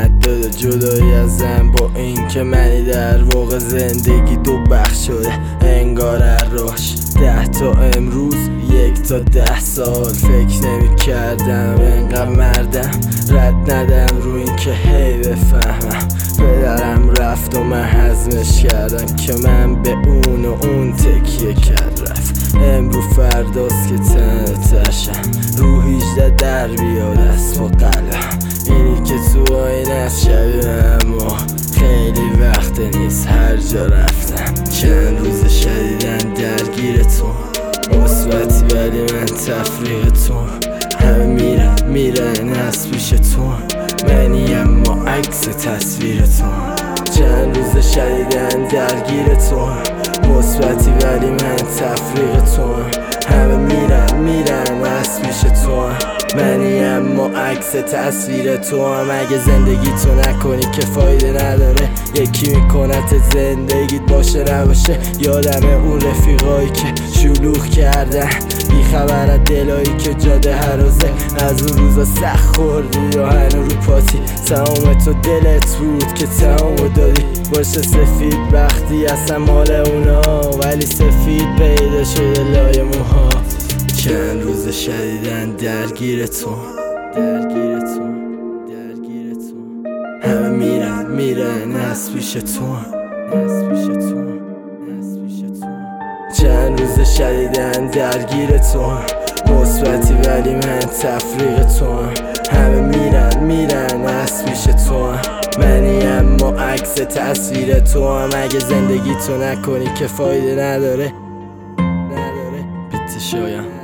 داده جدایی ازم، با این که منی در واقع زندگی دو بخش شده انگار راش 10 تا امروز 1 تا 10 سال. فکر نمی کردم انقدر مردم رد ندم رو این که هی بفهمم پدرم رفت و من هضمش کردم که من به اون و اون تکیه کرد رفت. امرو فرداست که تنتشم رو 18 در بیاد از با قلبم، اینی که تو آینه شبیه ما خیلی وقت نیست هر جا رفتم. چند روز شدیدن درگیر تو مثبتی ولی من تفریق تو، همه میرن از پیش تو منی اما عکس تصویر تو. چند روز شدیدن درگیر تو مثبتی ولی من تفریق تو، همه میرن از پیش تو منی اما عکس تصویر تو. هم اگه زندگی تو نکنی که فایده نداره، یکی میکنت زندگیت باشه نباشه. یادم اون رفیقایی که شلوغ کردن بی خبر از دلایی که جاده هرازه، از اون روزا سخت خوردی یا هنو رو پاتی تمام تو دلت بود که تمامو دادی. باشه سفید وقتی اصلا مال اونا ولی سفید پیدا شده لای موها. چند روز شدیدن درگیر تو همه میرن از پیش تو. چند روز شدیدن درگیر تو مثبتی ولی من تفریق تو، همه میرن از پیش تو منی اما عکس تصویر تو. هم اگه زندگی تو نکنی که فایده نداره بیت شایم.